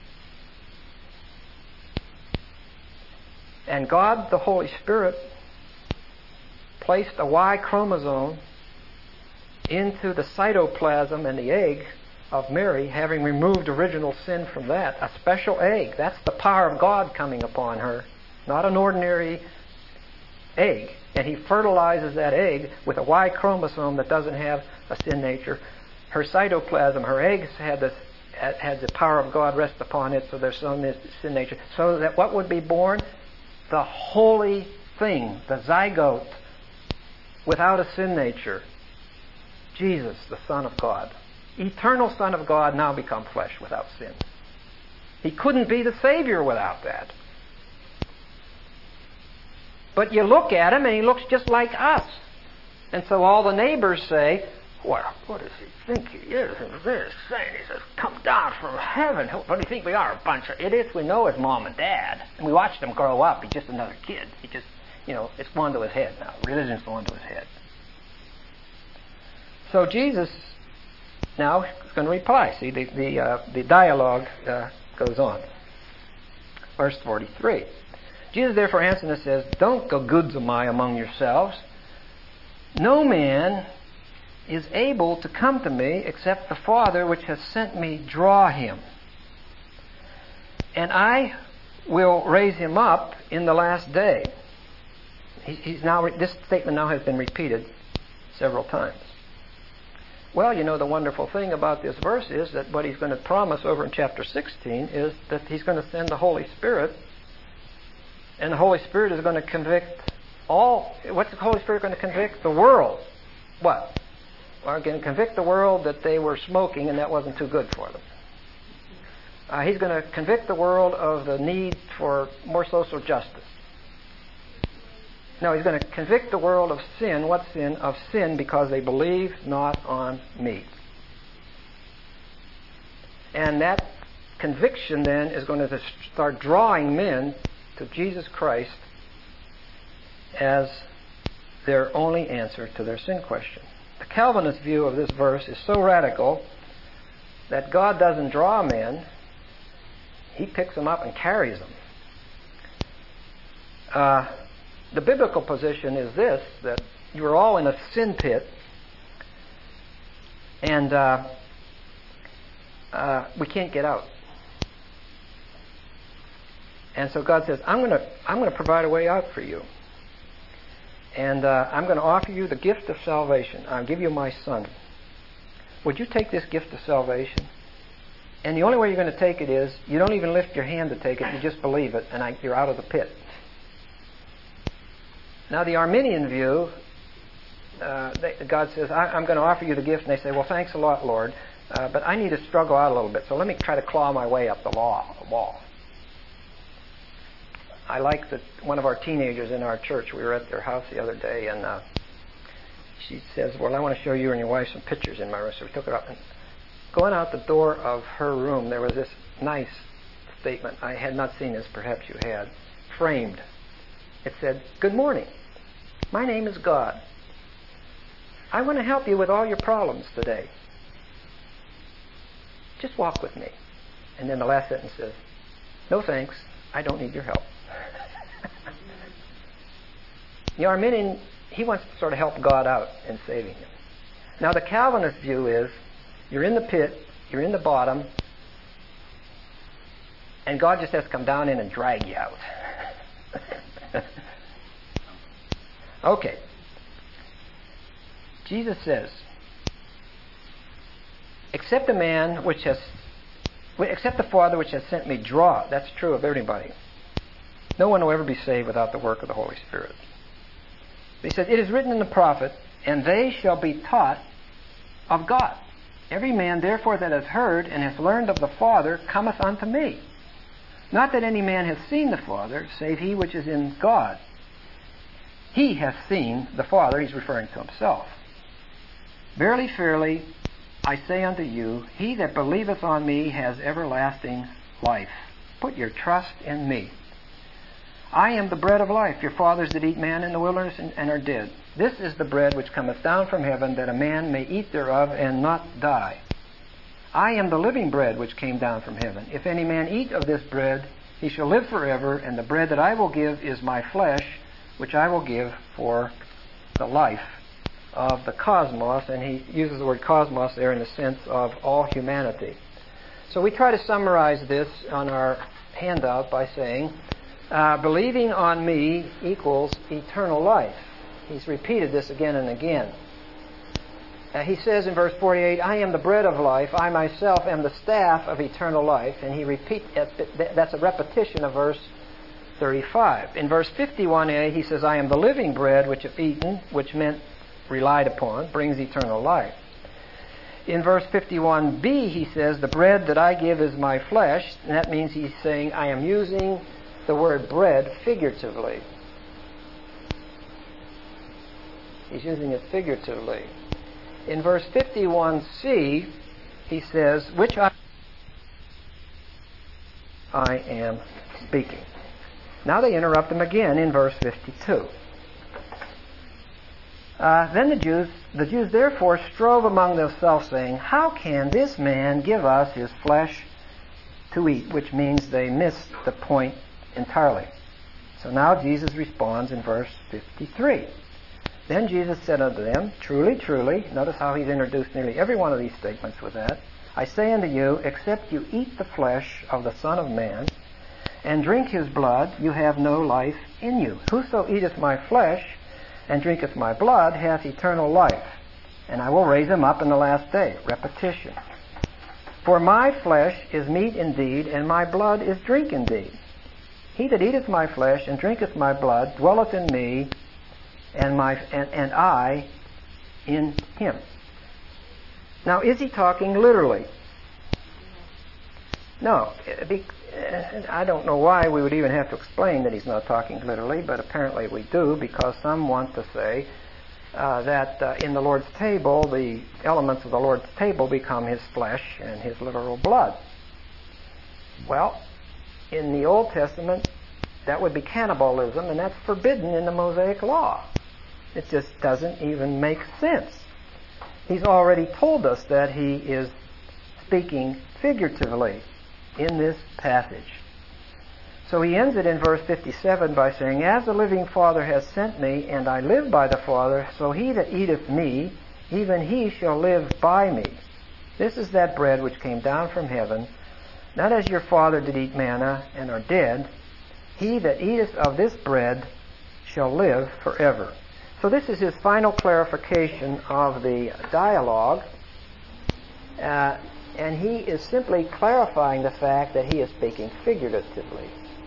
And God, the Holy Spirit, placed a Y chromosome into the cytoplasm and the egg of Mary, having removed original sin from that. A special egg. That's the power of God coming upon her. Not an ordinary egg. And he fertilizes that egg with a Y chromosome that doesn't have a sin nature. Her cytoplasm, her eggs had the power of God rest upon it, so there's some sin nature. So that what would be born? The holy thing, the zygote, without a sin nature. Jesus, the Son of God. Eternal Son of God now become flesh without sin. He couldn't be the Savior without that. But you look at him and he looks just like us. And so all the neighbors say, well, what does he think he is? And this saying, he says, come down from heaven. What do you think we are? A bunch of idiots? We know his mom and dad. And we watched him grow up. He's just another kid. He just, it's gone to his head now. Religion's gone to his head. So Jesus now is going to reply. See, the dialogue goes on. Verse 43. Jesus therefore answered and says, don't go goodsomai among yourselves. No man is able to come to me except the Father which has sent me draw him. And I will raise him up in the last day. This statement now has been repeated several times. Well, the wonderful thing about this verse is that what he's going to promise over in chapter 16 is that he's going to send the Holy Spirit, and the Holy Spirit is going to convict all. What's the Holy Spirit going to convict? The world. What? Well, going to convict the world that they were smoking and that wasn't too good for them. He's going to convict the world of the need for more social justice. No, he's going to convict the world of sin. What sin? Of sin because they believe not on me. And that conviction then is going to start drawing men to Jesus Christ as their only answer to their sin question. The Calvinist view of this verse is so radical that God doesn't draw men. He picks them up and carries them. The biblical position is this, that you are all in a sin pit, and we can't get out. And so God says, I'm going to provide a way out for you. And I'm going to offer you the gift of salvation. I'll give you my Son. Would you take this gift of salvation? And the only way you're going to take it is, you don't even lift your hand to take it, you just believe it, and you're out of the pit. Now the Arminian view, God says, I'm going to offer you the gift, and they say, well, thanks a lot, Lord, but I need to struggle out a little bit, so let me try to claw my way up the wall. I like that one of our teenagers in our church, we were at their house the other day, and she says, well, I want to show you and your wife some pictures in my room. So we took it up, and going out the door of her room, there was this nice statement. I had not seen this, perhaps you had, framed. It said, good morning. My name is God. I want to help you with all your problems today. Just walk with me. And then the last sentence says, no thanks, I don't need your help. The Arminian, he wants to sort of help God out in saving him. Now the Calvinist view is, you're in the pit, you're in the bottom, and God just has to come down in and drag you out. Okay. Jesus says, except the Father which has sent me draw. That's true of everybody. No one will ever be saved without the work of the Holy Spirit. He says, it is written in the prophet, and they shall be taught of God. Every man therefore that hath heard and hath learned of the Father cometh unto me. Not that any man hath seen the Father, save he which is in God. He hath seen the Father. He's referring to himself. Verily, verily, I say unto you, he that believeth on me has everlasting life. Put your trust in me. I am the bread of life. Your fathers did eat manna in the wilderness and are dead. This is the bread which cometh down from heaven, that a man may eat thereof and not die. I am the living bread which came down from heaven. If any man eat of this bread, he shall live forever, and the bread that I will give is my flesh, which I will give for the life of the cosmos. And he uses the word cosmos there in the sense of all humanity. So we try to summarize this on our handout by saying, believing on me equals eternal life. He's repeated this again and again. He says in verse 48, I am the bread of life. I myself am the staff of eternal life. And he repeats, that's a repetition of verse 35. In verse 51a, he says, I am the living bread which if eaten, which meant relied upon, brings eternal life. In verse 51b, he says, the bread that I give is my flesh. And that means he's saying, I am using the word bread figuratively. He's using it figuratively. In verse 51c, he says, which I am speaking. Now they interrupt him again in verse 52. Then the Jews therefore strove among themselves, saying, how can this man give us his flesh to eat? Which means they missed the point entirely. So now Jesus responds in verse 53. Then Jesus said unto them, truly, truly, notice how he's introduced nearly every one of these statements with that, I say unto you, except you eat the flesh of the Son of Man, and drink his blood, you have no life in you. Whoso eateth my flesh, and drinketh my blood, hath eternal life, and I will raise him up in the last day. Repetition. For my flesh is meat indeed, and my blood is drink indeed. He that eateth my flesh, and drinketh my blood, dwelleth in me, and I in him. Now, is he talking literally? No. I don't know why we would even have to explain that he's not talking literally, but apparently we do, because some want to say that in the Lord's table, the elements of the Lord's table become his flesh and his literal blood. Well, in the Old Testament, that would be cannibalism, and that's forbidden in the Mosaic Law. It just doesn't even make sense. He's already told us that he is speaking figuratively in this passage. So he ends it in verse 57 by saying, as the living Father has sent me, and I live by the Father, so he that eateth me, even he shall live by me. This is that bread which came down from heaven, not as your father did eat manna, and are dead. He that eateth of this bread shall live forever. So this is his final clarification of the dialogue. And he is simply clarifying the fact that he is speaking figuratively.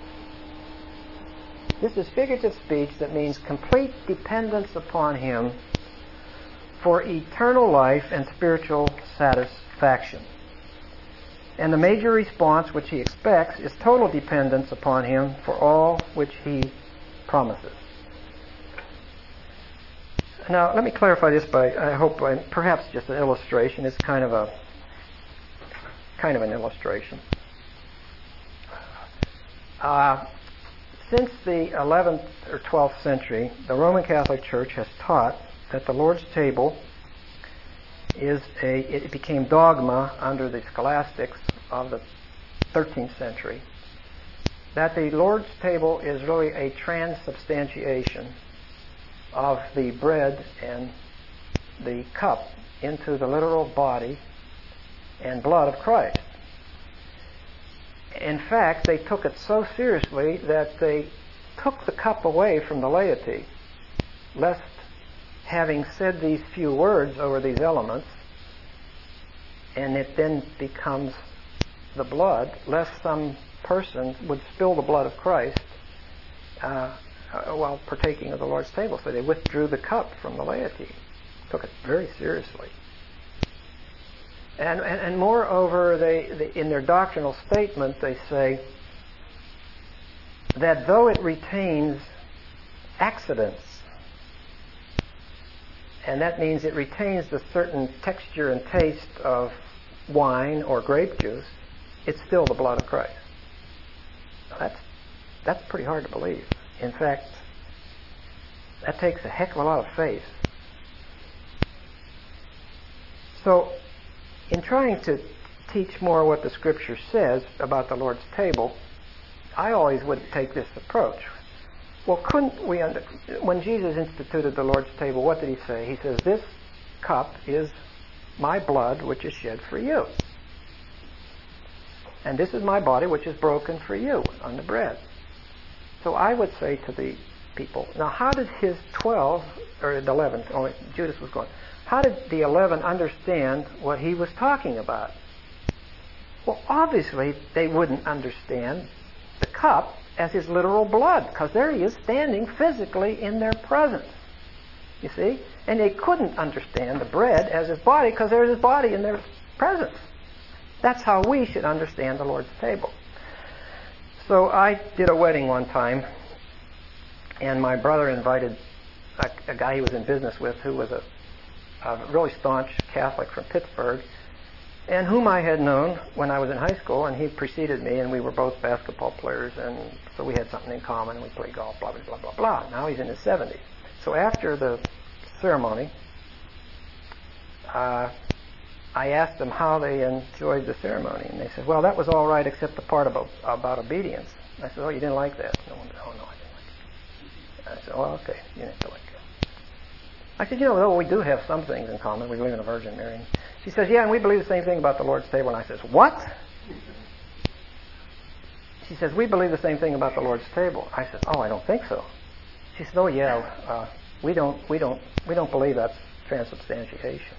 This is figurative speech that means complete dependence upon him for eternal life and spiritual satisfaction. And the major response which he expects is total dependence upon him for all which he promises. Now, let me clarify this by, I hope, perhaps just an illustration. It's kind of an illustration. Since the 11th or 12th century, the Roman Catholic Church has taught that the Lord's table it became dogma under the scholastics of the 13th century, that the Lord's table is really a transubstantiation of the bread and the cup into the literal body and blood of Christ. In fact, they took it so seriously that they took the cup away from the laity, lest, having said these few words over these elements, and it then becomes the blood, lest some person would spill the blood of Christ while partaking of the Lord's table. So they withdrew the cup from the laity. Took it very seriously. And moreover, they in their doctrinal statement, they say that though it retains accidents, and that means it retains the certain texture and taste of wine or grape juice, it's still the blood of Christ. That's pretty hard to believe. In fact, that takes a heck of a lot of faith. So, in trying to teach more what the Scripture says about the Lord's table, I always would take this approach. Well, couldn't we, when Jesus instituted the Lord's table, what did he say? He says, this cup is my blood which is shed for you. And this is my body which is broken for you on the bread. So I would say to the people, now how did his 12, or the 11, only Judas was gone, how did the 11 understand what he was talking about? Well, obviously they wouldn't understand the cup as his literal blood, because there he is standing physically in their presence. You see? And they couldn't understand the bread as his body because there's his body in their presence. That's how we should understand the Lord's table. So I did a wedding one time, and my brother invited a guy he was in business with who was a really staunch Catholic from Pittsburgh, and whom I had known when I was in high school, and he preceded me, and we were both basketball players, and so we had something in common, and we played golf, blah, blah, blah, blah, blah. Now he's in his 70s. So after the ceremony, I asked them how they enjoyed the ceremony, and they said, well, that was all right except the part about obedience. I said, oh, you didn't like that? No, I didn't like it. I said, oh, okay, you didn't like it. I said, though we do have some things in common. We believe in the Virgin Mary. She says, yeah, and we believe the same thing about the Lord's table. And I says, what? She says, we believe the same thing about the Lord's table. I said, oh, I don't think so. She said, oh, yeah, we don't believe that's transubstantiation.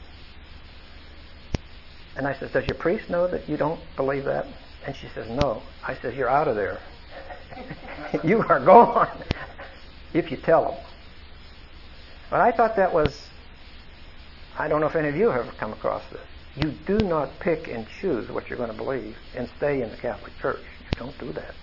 And I said, does your priest know that you don't believe that? And she says, no. I says, you're out of there. You are gone if you tell them. But I thought that was, I don't know if any of you have ever come across this. You do not pick and choose what you're going to believe and stay in the Catholic Church. You don't do that.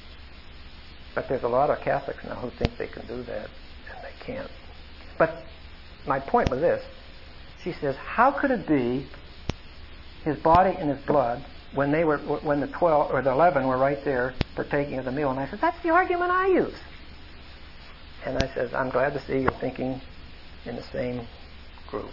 But there's a lot of Catholics now who think they can do that, and they can't. But my point was this. She says, how could it be his body and his blood when the 12 or the 11 were right there partaking of the meal? And I said, that's the argument I use. And I says, I'm glad to see you're thinking in the same groove.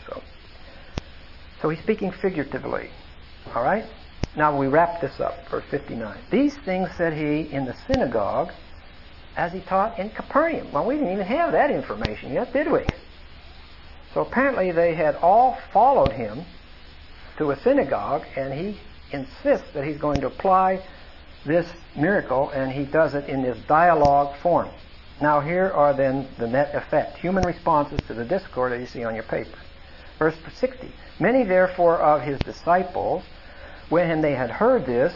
So he's speaking figuratively. All right? Now we wrap this up, verse 59. These things said he in the synagogue as he taught in Capernaum. Well, we didn't even have that information yet, did we? So apparently they had all followed him to a synagogue, and he insists that he's going to apply this miracle, and he does it in this dialogue form. Now here are then the net effect. Human responses to the discord that you see on your paper. Verse 60. Many therefore of his disciples, when they had heard this,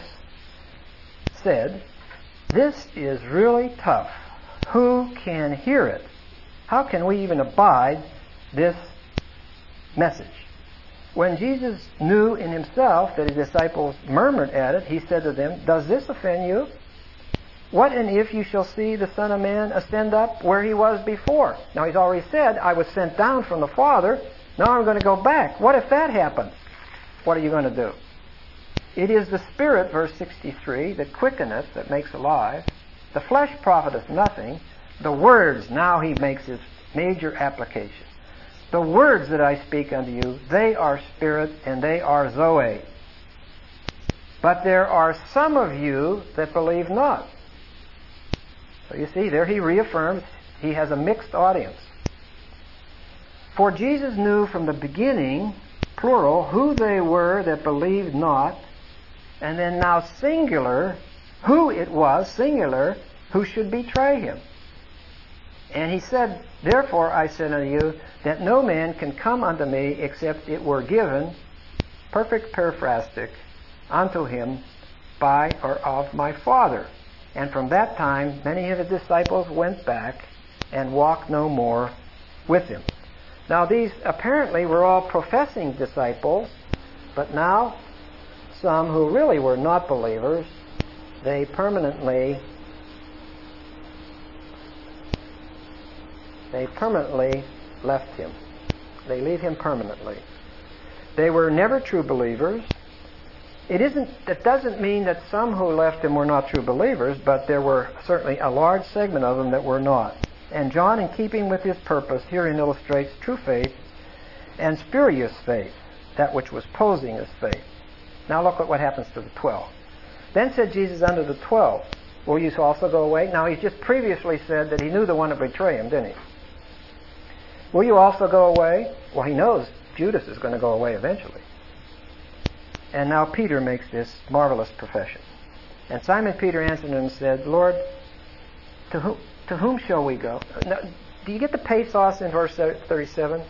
said, this is really tough. Who can hear it? How can we even abide this message? When Jesus knew in himself that his disciples murmured at it, he said to them, does this offend you? What and if you shall see the Son of Man ascend up where he was before? Now he's already said, I was sent down from the Father. Now I'm going to go back. What if that happens? What are you going to do? It is the Spirit, verse 63, that quickeneth, that makes alive. The flesh profiteth nothing. The words, now he makes his major application. The words that I speak unto you, they are spirit and they are zoe. But there are some of you that believe not. So you see, there he reaffirms he has a mixed audience. For Jesus knew from the beginning, plural, who they were that believed not, and then now singular, who it was, singular, who should betray him. And he said, therefore I said unto you, that no man can come unto me except it were given, perfect periphrastic, unto him by or of my Father. And from that time many of his disciples went back and walked no more with him. Now these apparently were all professing disciples, but now some who really were not believers, they permanently left him. They leave him permanently. They were never true believers. That doesn't mean that some who left him were not true believers, but there were certainly a large segment of them that were not. And John, in keeping with his purpose, herein illustrates true faith and spurious faith, that which was posing as faith. Now look at what happens to the 12. Then said Jesus unto the 12, will you also go away? Now he's just previously said that he knew the one to betray him, didn't he? Will you also go away? Well, he knows Judas is going to go away eventually. And now Peter makes this marvelous profession. And Simon Peter answered him and said, Lord, to whom shall we go? Now, do you get the pathos in verse 37?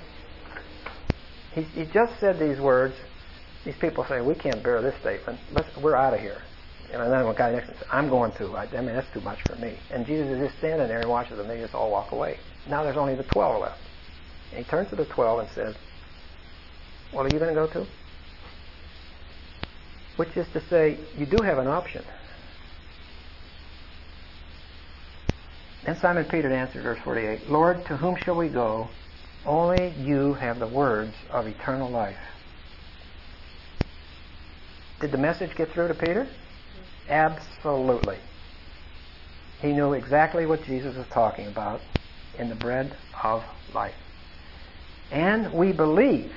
He just said these words. These people say, we can't bear this statement. We're out of here. And then one guy next to him said, I'm going to. I mean, that's too much for me. And Jesus is just standing there and watches them. They just all walk away. Now there's only the 12 left. And he turns to the 12 and says, well, are you going to go too? Which is to say, you do have an option. And Simon Peter answered, verse 48, Lord, to whom shall we go? Only you have the words of eternal life. Did the message get through to Peter? Absolutely. He knew exactly what Jesus was talking about in the bread of life. And we believe,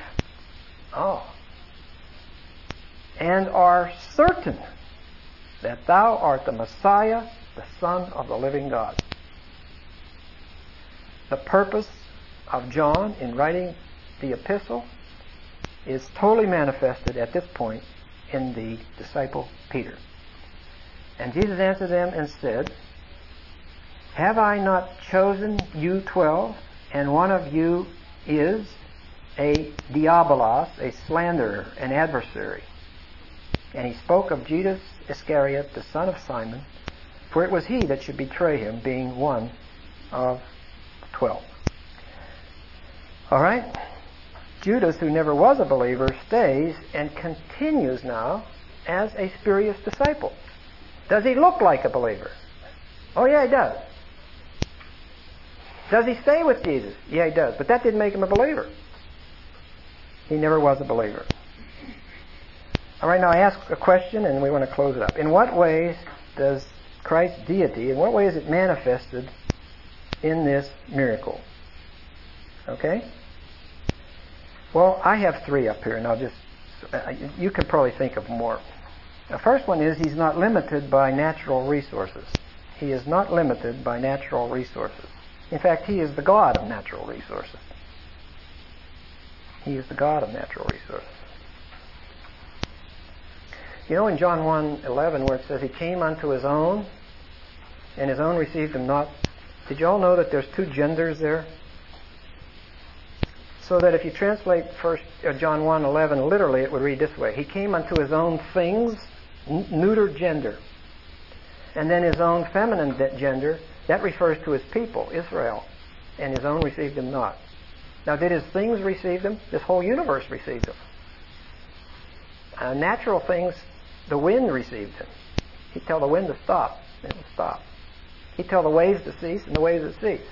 and are certain that thou art the Messiah, the Son of the living God. The purpose of John in writing the epistle is totally manifested at this point in the disciple Peter. And Jesus answered them and said, have I not chosen you 12, and one of you is a diabolos, a slanderer, an adversary? And he spoke of Judas Iscariot, the son of Simon, for it was he that should betray him, being one of 12. All right? Judas, who never was a believer, stays and continues now as a spurious disciple. Does he look like a believer? Oh, yeah, he does. Does he stay with Jesus? Yeah, he does. But that didn't make him a believer. He never was a believer. All right, now I ask a question and we want to close it up. In what ways does Christ's deity, in what way is it manifested in this miracle? Okay? Well, I have 3 up here, and I'll just, you can probably think of more. The first one is he's not limited by natural resources. He is not limited by natural resources. In fact, he is the God of natural resources. He is the God of natural resources. You know in John 1:11 where it says he came unto his own, and his own received him not. Did you all know that there's 2 genders there? So that if you translate John 1:11 literally, it would read this way. He came unto his own things, neuter gender. And then his own feminine gender, that refers to his people, Israel. And his own received him not. Now, did his things receive him? This whole universe received him. Natural things, the wind received him. He'd tell the wind to stop, and it would stop. He'd tell the waves to cease, and the waves would cease.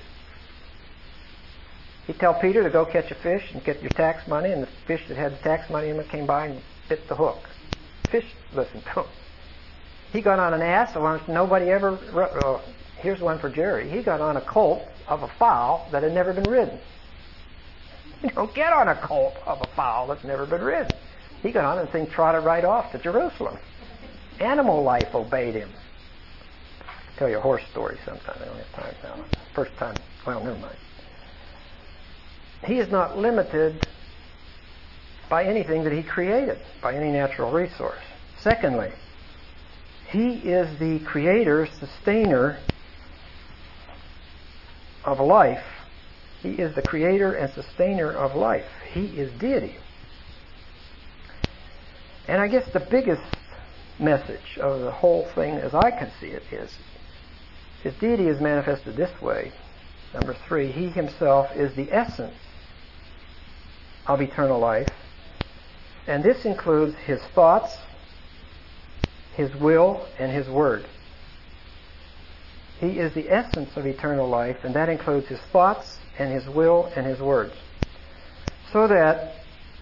He'd tell Peter to go catch a fish and get your tax money, and the fish that had the tax money in it came by and bit the hook. Fish listened to him. He got on an ass, nobody ever... here's one for Jerry. He got on a colt of a fowl that had never been ridden. You don't get on a colt of a fowl that's never been ridden. He got on and the thing trotted right off to Jerusalem. Animal life obeyed him. I'll tell you a horse story sometime. I don't have time now. First time. Well, never mind. He is not limited by anything that he created, by any natural resource. Secondly, he is the creator, sustainer of life. He is the creator and sustainer of life. He is deity. And I guess the biggest message of the whole thing, as I can see it, is his deity is manifested this way. Number 3, he himself is the essence of eternal life. And this includes his thoughts, his will, and his word. He is the essence of eternal life, and that includes his thoughts and his will and his words. So that,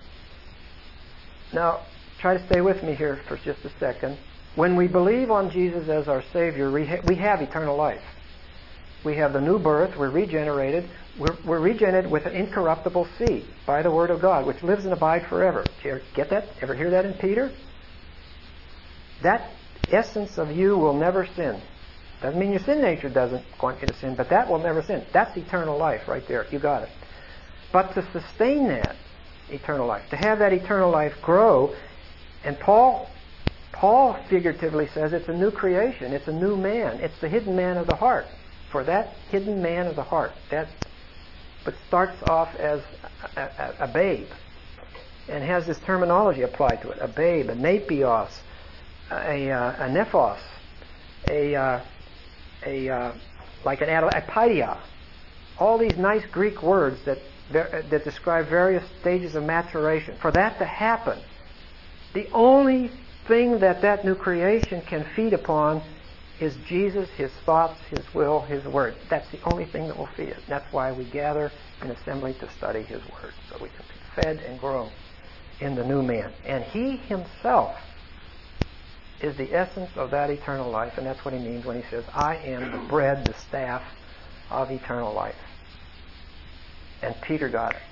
now try to stay with me here for just a second. When we believe on Jesus as our Savior, we have eternal life. We have the new birth, we're regenerated. We're regenerated with an incorruptible seed by the Word of God, which lives and abides forever. Did you ever get that? Ever hear that in Peter? That essence of you will never sin. Doesn't mean your sin nature doesn't want you to sin, but that will never sin. That's eternal life right there. You got it. But to sustain that eternal life, to have that eternal life grow, and Paul figuratively says it's a new creation. It's a new man. It's the hidden man of the heart. For that hidden man of the heart, but starts off as a babe and has this terminology applied to it. A babe, a napios, a nephos, like an apaidia. All these nice Greek words that describe various stages of maturation. For that to happen, the only thing that new creation can feed upon is Jesus, His thoughts, His will, His Word. That's the only thing that will feed it. That's why we gather in assembly to study His Word, so we can be fed and grown in the new man. And He Himself is the essence of that eternal life, and that's what He means when He says, I am the bread, the staff of eternal life. And Peter got it.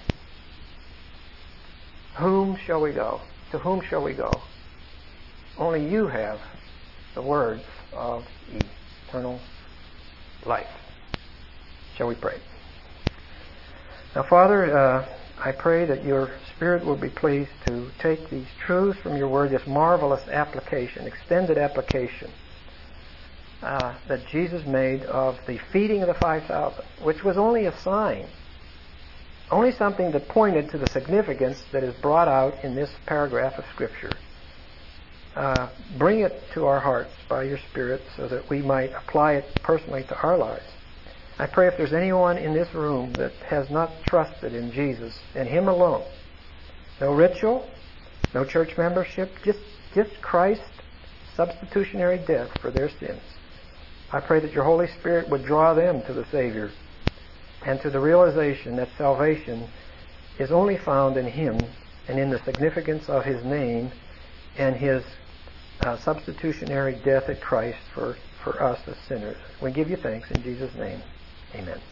Whom shall we go? To whom shall we go? Only you have the words of eternal life. Shall we pray? Now, Father, I pray that your Spirit will be pleased to take these truths from your word, this marvelous application, extended application that Jesus made of the feeding of the 5,000, which was only a sign, only something that pointed to the significance that is brought out in this paragraph of Scripture. Bring it to our hearts by your Spirit so that we might apply it personally to our lives. I pray if there's anyone in this room that has not trusted in Jesus and Him alone, no ritual, no church membership, just Christ's substitutionary death for their sins, I pray that your Holy Spirit would draw them to the Savior and to the realization that salvation is only found in Him and in the significance of His name and His substitutionary death at Christ for us as sinners. We give you thanks in Jesus' name. Amen.